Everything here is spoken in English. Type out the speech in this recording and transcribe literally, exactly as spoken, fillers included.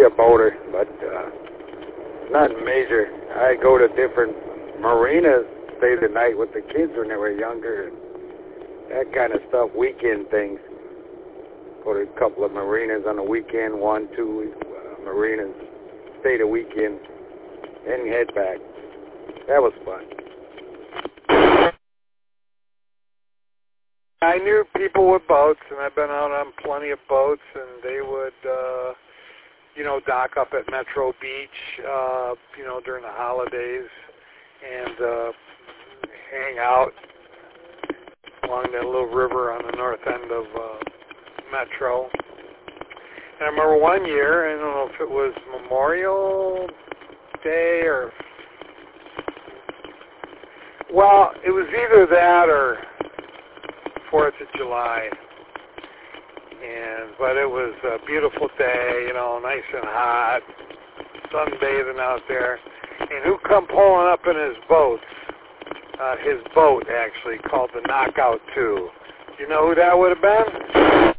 a boater, but uh, not major. I go to different marinas, stay the night with the kids when they were younger, and that kind of stuff, weekend things. Go to a couple of marinas on the weekend, one, two uh, marinas, stay the weekend, and head back. That was fun. I knew people with boats, and I've been out on plenty of boats, and they would, uh, you know, dock up at Metro Beach, uh, you know, during the holidays, and uh, hang out along that little river on the north end of uh, Metro. And I remember one year, I don't know if it was Memorial Day or, well, it was either that or fourth of July. And but it was a beautiful day, you know, nice and hot, sunbathing out there. And who come pulling up in his boat? Uh, his boat, actually, called the Knockout two. You know who that would have been?